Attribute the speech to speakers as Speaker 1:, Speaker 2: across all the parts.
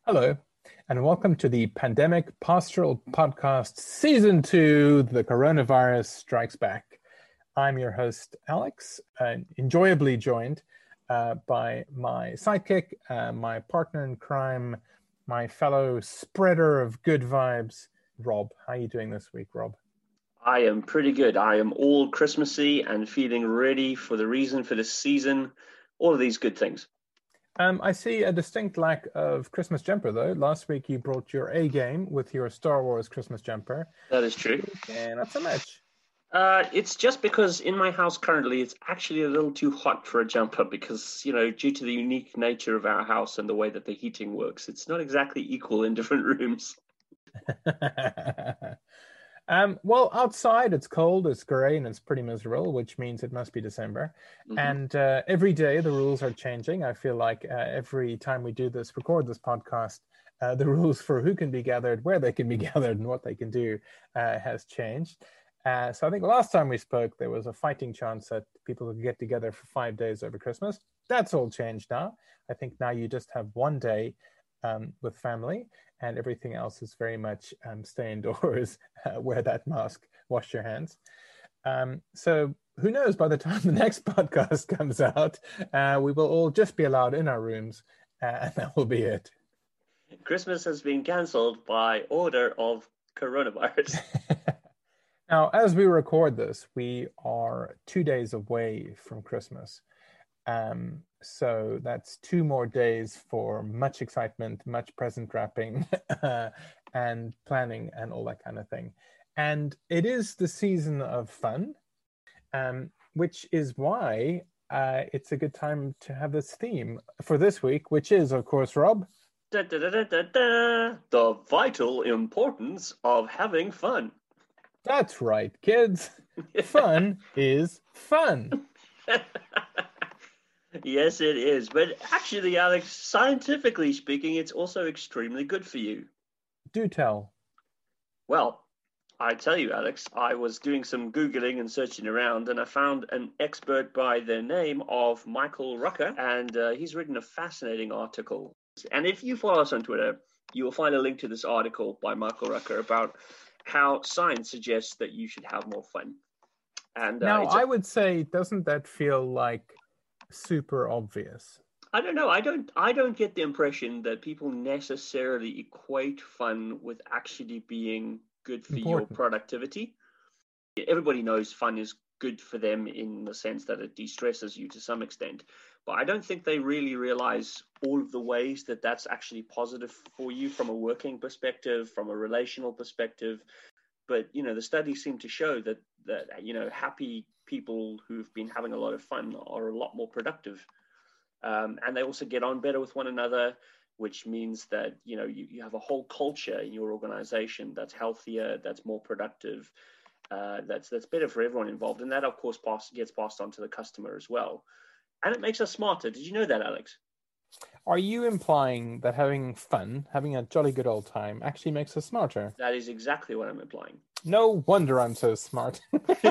Speaker 1: Hello, and welcome to the Pandemic Pastoral Podcast, Season 2, The Coronavirus Strikes Back. I'm your host, Alex, enjoyably joined by my sidekick, my partner in crime, my fellow spreader of good vibes, Rob. How are you doing this week, Rob?
Speaker 2: I am pretty good. I am all Christmassy and feeling ready for the reason for this season. All of these good things.
Speaker 1: I see a distinct lack of Christmas jumper, though. Last week you brought your A game with your Star Wars Christmas jumper.
Speaker 2: That is true.
Speaker 1: And not so much.
Speaker 2: It's just because in my house currently, it's actually a little too hot for a jumper because, due to the unique nature of our house and the way that the heating works, it's not exactly equal in different rooms.
Speaker 1: Well, outside it's cold, it's grey, and it's pretty miserable, which means it must be December.
Speaker 2: Mm-hmm.
Speaker 1: And every day the rules are changing. I feel like every time we record this podcast, the rules for who can be gathered, where they can be gathered, and what they can do has changed. So I think last time we spoke, there was a fighting chance that people could get together for 5 days over Christmas. That's all changed now. I think now you just have one day with family, and everything else is very much stay indoors, wear that mask, wash your hands. So who knows, by the time the next podcast comes out, we will all just be allowed in our rooms, and that will be it.
Speaker 2: Christmas has been cancelled by order of coronavirus.
Speaker 1: Now, as we record this, we are 2 days away from Christmas. So that's 2 more days for much excitement, much present wrapping, and planning and all that kind of thing. And it is the season of fun, which is why it's a good time to have this theme for this week, which is, of course, Rob.
Speaker 2: Da, da, da, da, da, da. The vital importance of having fun.
Speaker 1: That's right, kids. Fun is fun.
Speaker 2: Yes, it is. But actually, Alex, scientifically speaking, it's also extremely good for you.
Speaker 1: Do tell.
Speaker 2: Well, I tell you, Alex, I was doing some Googling and searching around, and I found an expert by the name of Michael Rucker, and he's written a fascinating article. And if you follow us on Twitter, you will find a link to this article by Michael Rucker about how science suggests that you should have more fun. And
Speaker 1: now, I would say, doesn't that feel like super obvious?
Speaker 2: I don't know. I don't get the impression that people necessarily equate fun with actually being good for your productivity. Everybody knows fun is good for them in the sense that it de-stresses you to some extent. But I don't think they really realize all of the ways that that's actually positive for you from a working perspective, from a relational perspective. But, the studies seem to show that happy people who've been having a lot of fun are a lot more productive. And they also get on better with one another, which means that, you have a whole culture in your organization that's healthier, that's more productive, that's better for everyone involved. And that, of course, gets passed on to the customer as well. And it makes us smarter. Did you know that, Alex?
Speaker 1: Are you implying that having fun, having a jolly good old time, actually makes us smarter?
Speaker 2: That is exactly what I'm implying.
Speaker 1: No wonder I'm so smart.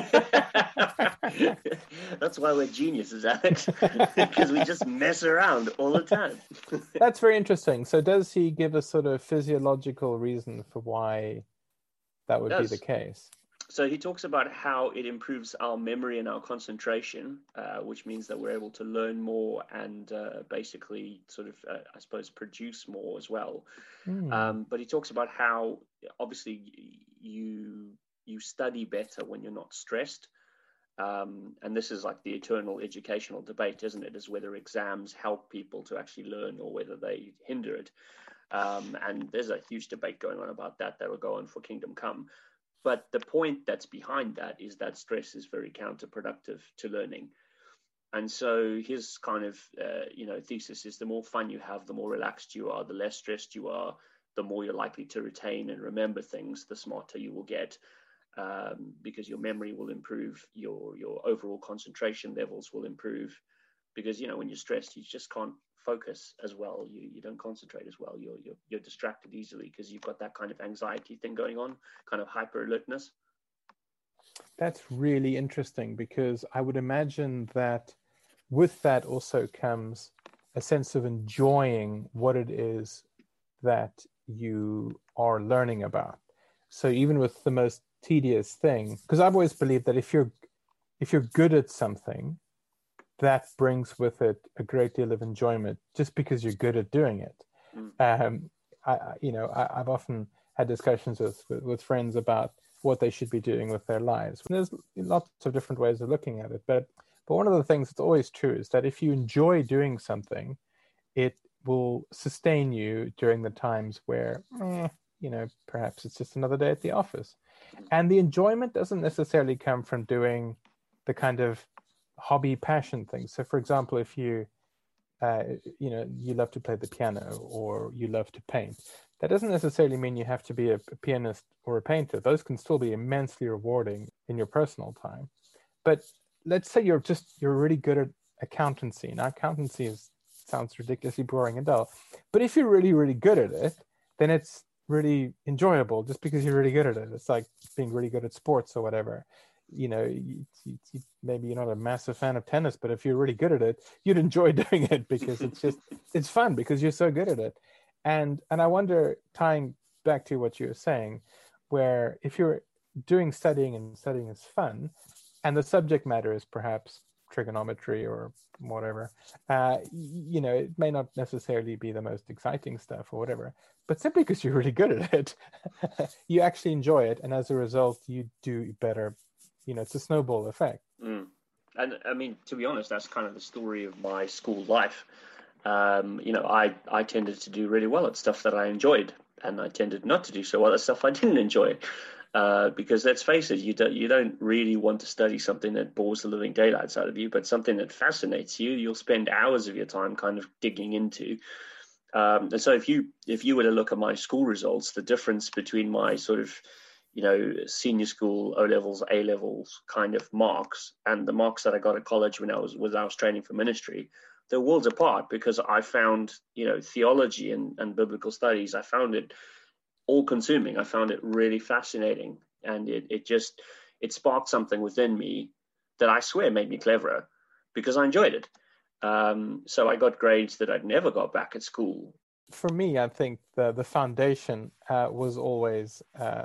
Speaker 2: That's why we're geniuses, Alex, because we just mess around all the time.
Speaker 1: That's very interesting. So does he give a sort of physiological reason for why that would be the case?
Speaker 2: So he talks about how it improves our memory and our concentration, which means that we're able to learn more and basically sort of, I suppose, produce more as well. But he talks about how obviously you study better when you're not stressed. And this is like the eternal educational debate, isn't it? Is whether exams help people to actually learn or whether they hinder it. And there's a huge debate going on about that will go on for Kingdom Come. But the point that's behind that is that stress is very counterproductive to learning. And so his kind of, thesis is the more fun you have, the more relaxed you are, the less stressed you are, the more you're likely to retain and remember things, the smarter you will get, because your memory will improve, your overall concentration levels will improve. Because, when you're stressed, you just can't focus as well. You don't concentrate as well. You're distracted easily because you've got that kind of anxiety thing going on, kind of hyper alertness.
Speaker 1: That's really interesting, because I would imagine that with that also comes a sense of enjoying what it is that you are learning about. So even with the most tedious thing, because I've always believed that if you're good at something, that brings with it a great deal of enjoyment just because you're good at doing it. I've often had discussions with friends about what they should be doing with their lives. And there's lots of different ways of looking at it, but one of the things that's always true is that if you enjoy doing something, it will sustain you during the times where, perhaps it's just another day at the office. And the enjoyment doesn't necessarily come from doing the kind of hobby passion things. So, for example, if you love to play the piano or you love to paint, that doesn't necessarily mean you have to be a pianist or a painter. Those can still be immensely rewarding in your personal time. But let's say you're really good at accountancy. Now, accountancy sounds ridiculously boring and dull, but if you're really, really good at it, then it's really enjoyable just because you're really good at it. It's like being really good at sports or whatever. Maybe you're not a massive fan of tennis, but if you're really good at it, you'd enjoy doing it because it's fun because you're so good at it. And I wonder, tying back to what you were saying, where if you're doing studying and studying is fun, and the subject matter is perhaps trigonometry or whatever, it may not necessarily be the most exciting stuff or whatever, but simply because you're really good at it, you actually enjoy it. And as a result, you do better. It's a snowball effect.
Speaker 2: And I mean, to be honest, that's kind of the story of my school life. I tended to do really well at stuff that I enjoyed, and I tended not to do so well at stuff I didn't enjoy. Because let's face it, you don't really want to study something that bores the living daylights out of you, but something that fascinates you, you'll spend hours of your time kind of digging into. And so if you were to look at my school results, the difference between my sort of senior school, O-levels, A-levels kind of marks and the marks that I got at college when I was training for ministry, they're worlds apart, because I found, theology and biblical studies, I found it all consuming. I found it really fascinating. And it sparked something within me that I swear made me cleverer because I enjoyed it. So I got grades that I'd never got back at school.
Speaker 1: For me, I think the foundation was always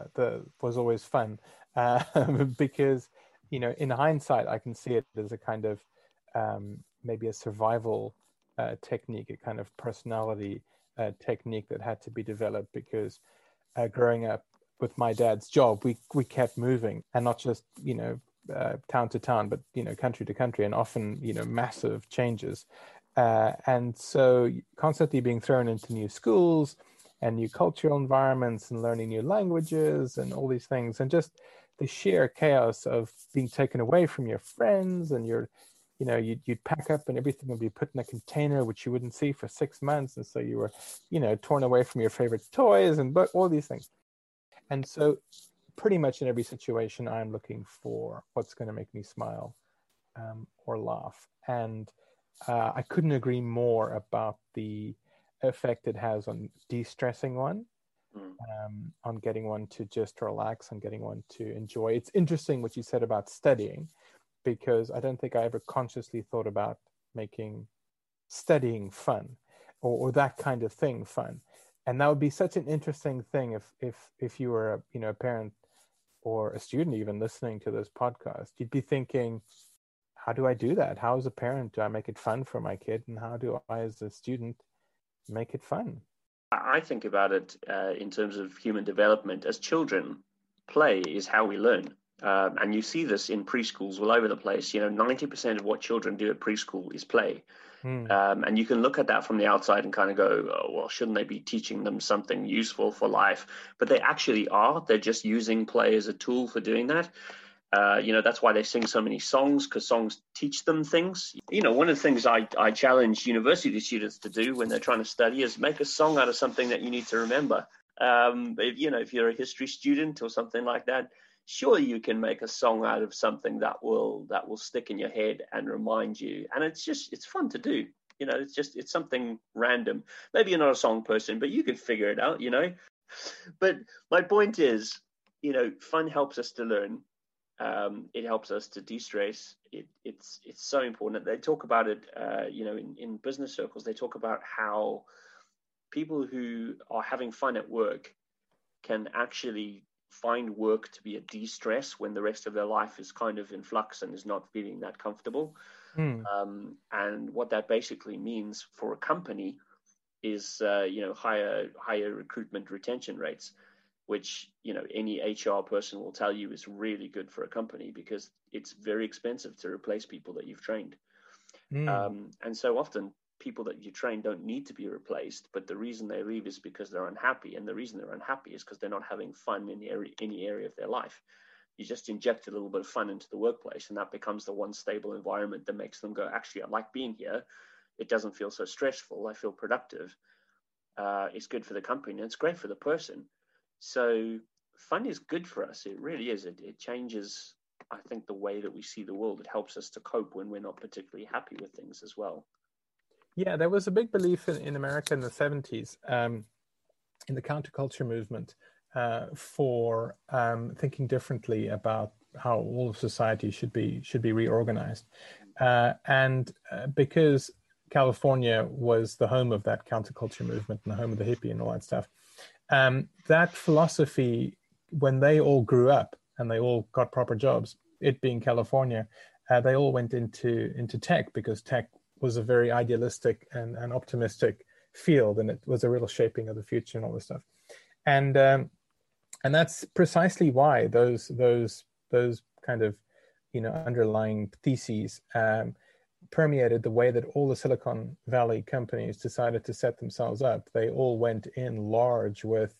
Speaker 1: fun because in hindsight I can see it as a kind of maybe a survival technique, a kind of personality technique that had to be developed because growing up with my dad's job, we kept moving, and not just town to town, but country to country, and often massive changes. And so constantly being thrown into new schools and new cultural environments and learning new languages and all these things, and just the sheer chaos of being taken away from your friends, and you'd pack up and everything would be put in a container which you wouldn't see for 6 months, and so you were torn away from your favorite toys and all these things. And so pretty much in every situation I'm looking for what's going to make me smile or laugh. And I couldn't agree more about the effect it has on de-stressing one, on getting one to just relax, on getting one to enjoy. It's interesting what you said about studying, because I don't think I ever consciously thought about making studying fun or that kind of thing fun. And that would be such an interesting thing if you were a parent or a student even listening to this podcast. You'd be thinking, how do I do that? How as a parent do I make it fun for my kid? And how do I as a student make it fun?
Speaker 2: I think about it in terms of human development. As children, play is how we learn. And you see this in preschools all over the place. 90% of what children do at preschool is play. And you can look at that from the outside and kind of go, oh, well, shouldn't they be teaching them something useful for life? But they actually are. They're just using play as a tool for doing that. That's why they sing so many songs, because songs teach them things. One of the things I challenge university students to do when they're trying to study is make a song out of something that you need to remember. If you're a history student or something like that, sure, you can make a song out of something that will stick in your head and remind you. And it's fun to do. It's something random. Maybe you're not a song person, but you can figure it out, But my point is, fun helps us to learn. It helps us to de-stress. It's so important. They talk about it, in business circles. They talk about how people who are having fun at work can actually find work to be a de-stress when the rest of their life is kind of in flux and is not feeling that comfortable. And what that basically means for a company is, higher recruitment retention rates, which, any HR person will tell you is really good for a company because it's very expensive to replace people that you've trained. And so often people that you train don't need to be replaced, but the reason they leave is because they're unhappy. And the reason they're unhappy is because they're not having fun in any area of their life. You just inject a little bit of fun into the workplace, and that becomes the one stable environment that makes them go, actually, I like being here. It doesn't feel so stressful. I feel productive. It's good for the company, and it's great for the person. So fun is good for us. It really is. It changes, I think, the way that we see the world. It helps us to cope when we're not particularly happy with things as well.
Speaker 1: Yeah, there was a big belief in America in the 70s, in the counterculture movement, for thinking differently about how all of society should be reorganized. And because California was the home of that counterculture movement and the home of the hippie and all that stuff, that philosophy, when they all grew up and they all got proper jobs, it being California, they all went into tech, because tech was a very idealistic and optimistic field, and it was a real shaping of the future and all this stuff. And that's precisely why those kind of underlying theses permeated the way that all the Silicon Valley companies decided to set themselves up. They all went in large with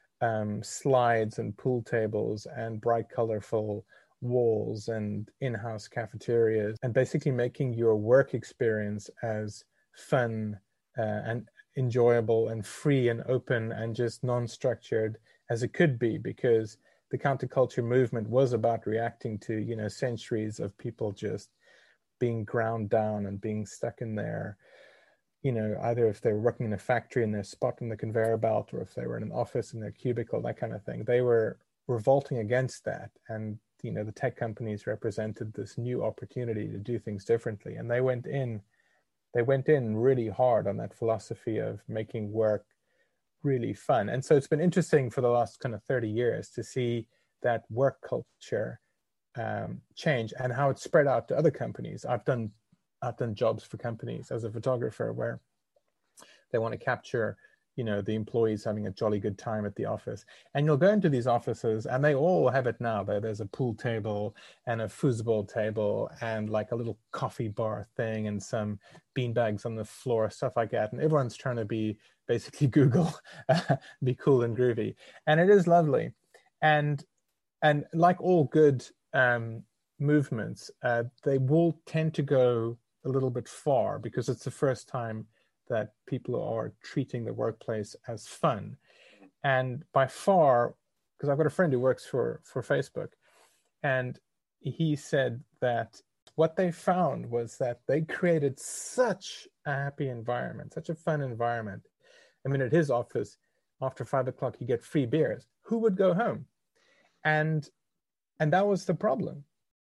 Speaker 1: slides and pool tables and bright, colorful walls and in-house cafeterias, and basically making your work experience as fun and enjoyable and free and open and just non-structured as it could be, because the counterculture movement was about reacting to centuries of people just being ground down and being stuck in their, either if they were working in a factory in their spot in the conveyor belt, or if they were in an office in their cubicle, that kind of thing. They were revolting against that. And, the tech companies represented this new opportunity to do things differently. And they went in really hard on that philosophy of making work really fun. And so it's been interesting for the last kind of 30 years to see that work culture change and how it's spread out to other companies. I've done jobs for companies as a photographer where they want to capture the employees having a jolly good time at the office, and you'll go into these offices and they all have it now. There's a pool table and a foosball table and like a little coffee bar thing and some beanbags on the floor, stuff like that, and everyone's trying to be basically Google, be cool and groovy, and it is lovely. And like all good movements, they will tend to go a little bit far because it's the first time that people are treating the workplace as fun. And by far, because I've got a friend who works for Facebook, and he said that what they found was that they created such a happy environment, such a fun environment. I mean, at his office, after 5 o'clock, you get free beers. Who would go home? And that was the problem.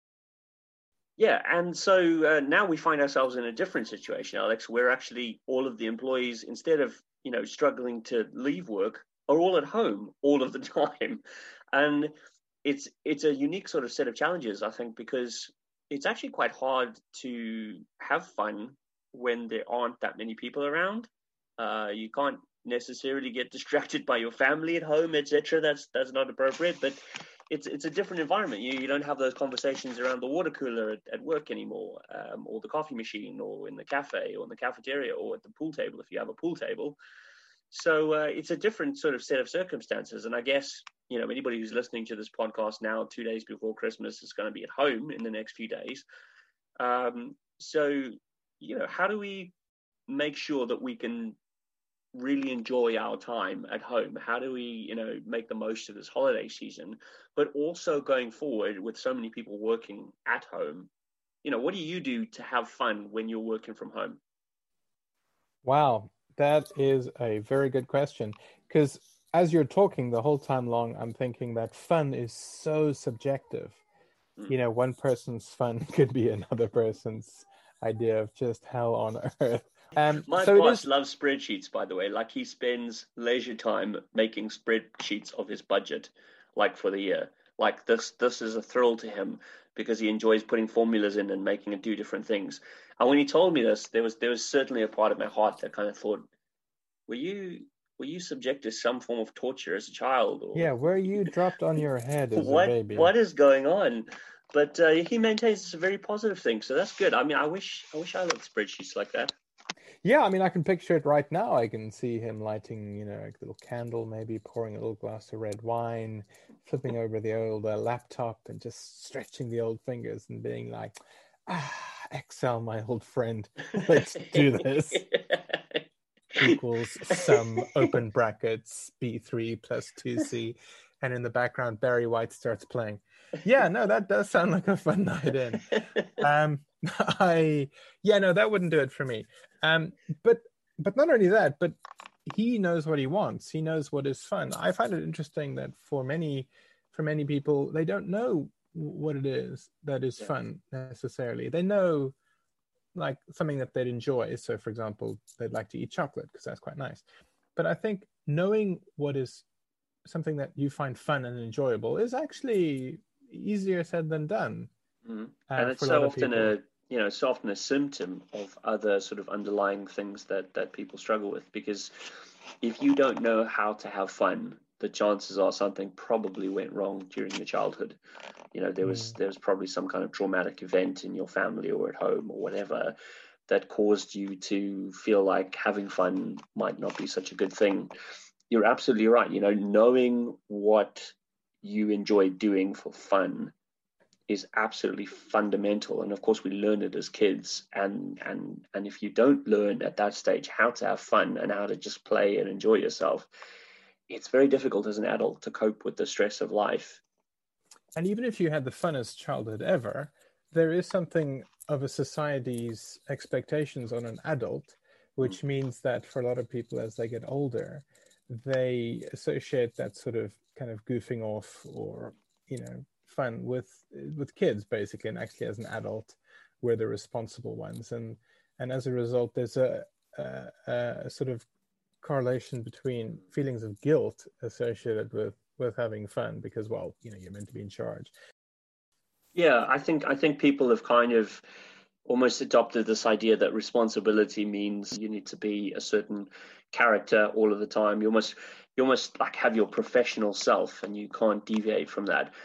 Speaker 2: Yeah, and so now we find ourselves in a different situation, Alex, where actually all of the employees, instead of struggling to leave work, are all at home all of the time. And it's a unique sort of set of challenges, I think, because it's actually quite hard to have fun when there aren't that many people around. You can't necessarily get distracted by your family at home, etc. That's not appropriate, but it's a different environment. You don't have those conversations around the water cooler at work anymore, or the coffee machine, or in the cafe, or in the cafeteria, or at the pool table if you have a pool table. So it's a different sort of set of circumstances. And I guess, anybody who's listening to this podcast now, 2 days before Christmas, is going to be at home in the next few days. So, how do we make sure that we can really enjoy our time at home? How do we, make the most of this holiday season, but also going forward with so many people working at home? What do you do to have fun when you're working from home?
Speaker 1: Wow, that is a very good question, because as you're talking the whole time long, I'm thinking that fun is so subjective. One person's fun could be another person's idea of just hell on earth
Speaker 2: My
Speaker 1: So it
Speaker 2: boss
Speaker 1: is.
Speaker 2: loves spreadsheets, by the way. Like, he spends leisure time making spreadsheets of his budget, like for the year. Like, this is a thrill to him because he enjoys putting formulas in and making it do different things. And when he told me this, there was certainly a part of my heart that kind of thought, were you subject to some form of torture as a child, or
Speaker 1: Yeah, were you dropped on your head as a
Speaker 2: what
Speaker 1: baby?
Speaker 2: what is going on? But he maintains it's a very positive thing, so that's good. I mean, I wish I loved spreadsheets like that.
Speaker 1: Yeah, I mean, I can picture it right now. I can see him lighting, a little candle, maybe pouring a little glass of red wine, flipping over the old laptop and just stretching the old fingers and being like, Excel, my old friend, let's do this. Equals sum, open brackets, B3 plus 2C. And in the background, Barry White starts playing. Yeah, no, that does sound like a fun night in. That wouldn't do it for me. Um, but not only that, but he knows what he wants. He knows what is fun. I find it interesting that for many people, they don't know what it is that is fun necessarily. They know like something that they'd enjoy. So, for example, they'd like to eat chocolate because that's quite nice. But I think knowing what is something that you find fun and enjoyable is actually easier said than done.
Speaker 2: And it's
Speaker 1: For a lot
Speaker 2: so
Speaker 1: of
Speaker 2: often
Speaker 1: people.
Speaker 2: so often a symptom of other sort of underlying things that people struggle with, because if you don't know how to have fun, the chances are something probably went wrong during your childhood. There was probably some kind of traumatic event in your family or at home or whatever that caused you to feel like having fun might not be such a good thing. You're absolutely right. Knowing what you enjoy doing for fun is absolutely fundamental. And of course, we learn it as kids. And if you don't learn at that stage how to have fun and how to just play and enjoy yourself, it's very difficult as an adult to cope with the stress of life.
Speaker 1: And even if you had the funnest childhood ever, there is something of a society's expectations on an adult, which means that for a lot of people as they get older, they associate that sort of kind of goofing off or, fun with kids basically, and actually as an adult, we're the responsible ones. And as a result, there's a sort of correlation between feelings of guilt associated with having fun because, well, you're meant to be in charge.
Speaker 2: Yeah, I think people have kind of almost adopted this idea that responsibility means you need to be a certain character all of the time. You almost like have your professional self, and you can't deviate from that,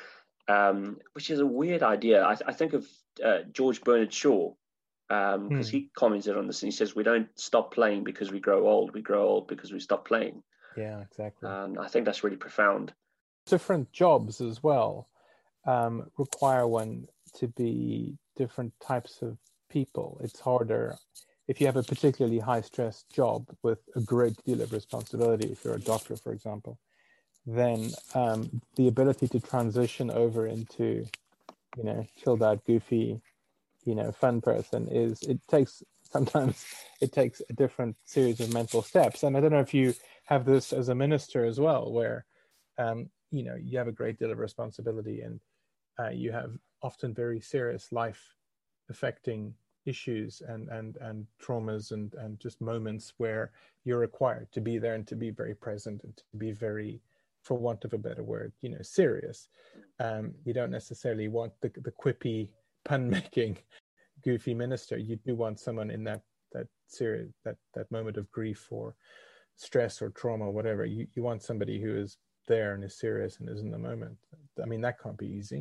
Speaker 2: which is a weird idea. I think of George Bernard Shaw, because he commented on this, and he says we don't stop playing because we grow old. We grow old because we stop playing.
Speaker 1: Yeah, exactly.
Speaker 2: I think that's really profound.
Speaker 1: Different jobs as well require one to be different types of people. It's harder if you have a particularly high stress job with a great deal of responsibility. If you're a doctor, for example, then the ability to transition over into, chilled out, goofy, fun person sometimes it takes a different series of mental steps. And I don't know if you have this as a minister as well, where you have a great deal of responsibility, and you have often very serious life affecting issues and traumas and just moments where you're required to be there and to be very present and to be very, for want of a better word, serious. You don't necessarily want the quippy, pun making, goofy minister. You do want someone in that serious, that moment of grief or stress or trauma or whatever. You want somebody who is there and is serious and is in the moment. I mean, that can't be easy.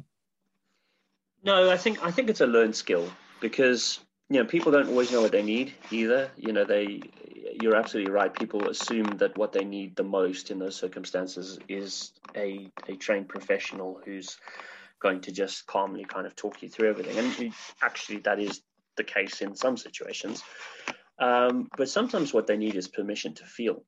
Speaker 2: No, I think it's a learned skill, because people don't always know what they need either. You're absolutely right. People assume that what they need the most in those circumstances is a trained professional who's going to just calmly kind of talk you through everything. And actually, that is the case in some situations. But sometimes what they need is permission to feel.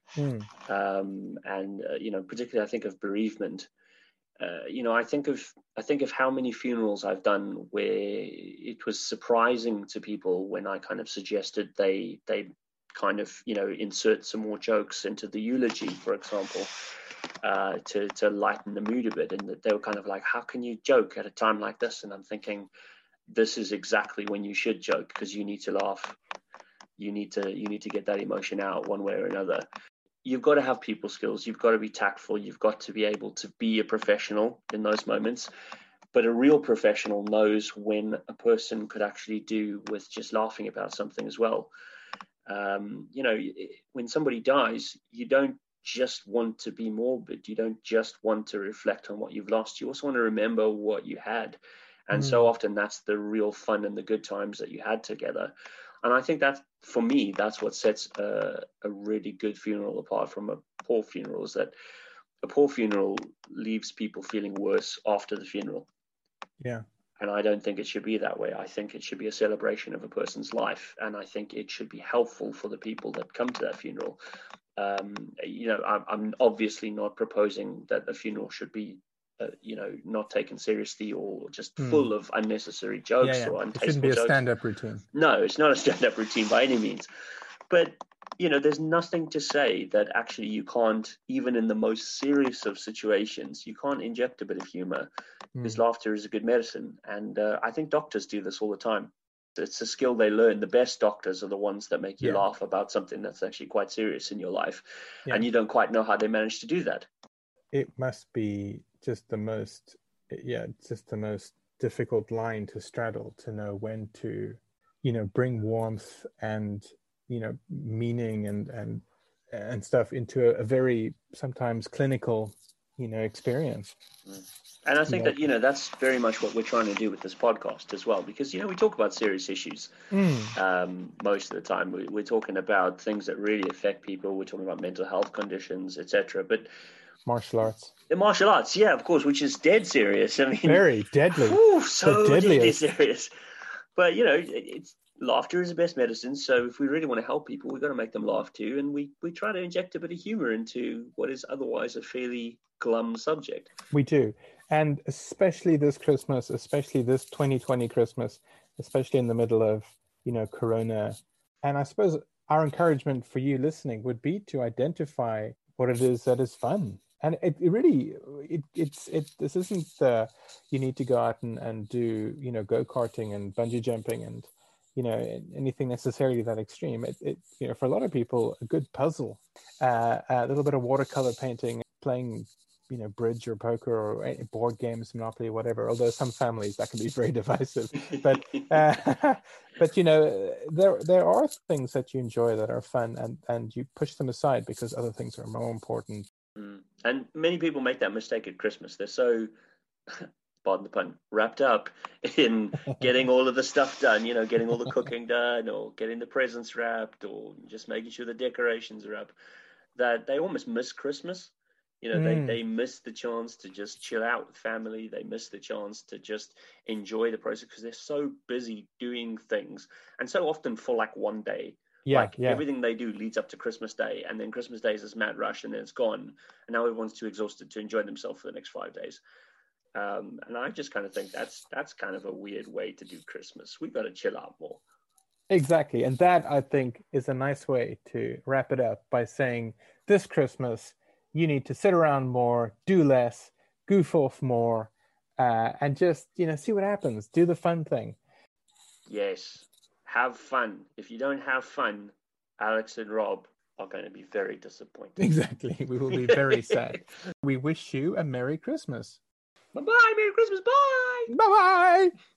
Speaker 2: And particularly, I think of bereavement. I think of how many funerals I've done where it was surprising to people when I kind of suggested they kind of insert some more jokes into the eulogy, for example, to lighten the mood a bit, and that they were kind of like, "How can you joke at a time like this?" And I'm thinking, this is exactly when you should joke, because you need to laugh. you need to get that emotion out one way or another. You've got to have people skills. You've got to be tactful. You've got to be able to be a professional in those moments. But a real professional knows when a person could actually do with just laughing about something as well. When somebody dies, you don't just want to be morbid. You don't just want to reflect on what you've lost. You also want to remember what you had. And so often that's the real fun and the good times that you had together. And I think that, for me, that's what sets a really good funeral apart from a poor funeral, is that a poor funeral leaves people feeling worse after the funeral.
Speaker 1: Yeah.
Speaker 2: And I don't think it should be that way. I think it should be a celebration of a person's life. And I think it should be helpful for the people that come to that funeral. I'm obviously not proposing that the funeral should be, not taken seriously or just full of unnecessary jokes or untasteful jokes. It shouldn't be a
Speaker 1: stand-up routine.
Speaker 2: No, it's not a stand-up routine by any means. But, there's nothing to say that actually you can't, even in the most serious of situations, you can't inject a bit of humor, because laughter is a good medicine. And I think doctors do this all the time. It's a skill they learn. The best doctors are the ones that make you laugh about something that's actually quite serious in your life. Yeah. And you don't quite know how they manage to do that.
Speaker 1: It must be just the most difficult line to straddle, to know when to, bring warmth and, meaning and stuff into a very sometimes clinical, experience.
Speaker 2: And I think that, that's very much what we're trying to do with this podcast as well, because, we talk about serious issues most of the time. We're talking about things that really affect people. We're talking about mental health conditions, etc. But
Speaker 1: martial arts.
Speaker 2: The martial arts, yeah, of course, which is dead serious. I mean,
Speaker 1: very deadly.
Speaker 2: So deadly serious. But, laughter is the best medicine. So if we really want to help people, we've got to make them laugh too. And we try to inject a bit of humor into what is otherwise a fairly glum subject.
Speaker 1: We do. And especially this Christmas, especially this 2020 Christmas, especially in the middle of, Corona. And I suppose our encouragement for you listening would be to identify what it is that is fun. And this isn't you need to go out and do, go-karting and bungee jumping and, anything necessarily that extreme. It for a lot of people, a good puzzle, a little bit of watercolor painting, playing, bridge or poker or board games, Monopoly, whatever. Although some families that can be very divisive, but there are things that you enjoy that are fun, and you push them aside because other things are more important.
Speaker 2: And many people make that mistake at Christmas. They're so, pardon the pun, wrapped up in getting all of the stuff done, getting all the cooking done, or getting the presents wrapped, or just making sure the decorations are up, that they almost miss Christmas. They miss the chance to just chill out with family. They miss the chance to just enjoy the process because they're so busy doing things, and so often for like one day. Everything they do leads up to Christmas Day, and then Christmas Day is this mad rush, and then it's gone, and now everyone's too exhausted to enjoy themselves for the next 5 days. And I just kind of think that's kind of a weird way to do Christmas. We've got to chill out more.
Speaker 1: Exactly, and that, I think, is a nice way to wrap it up by saying this Christmas you need to sit around more, do less, goof off more, and just see what happens. Do the fun thing.
Speaker 2: Yes. Have fun. If you don't have fun, Alex and Rob are going to be very disappointed.
Speaker 1: Exactly. We will be very sad. We wish you a Merry Christmas.
Speaker 2: Bye-bye. Merry Christmas. Bye.
Speaker 1: Bye-bye.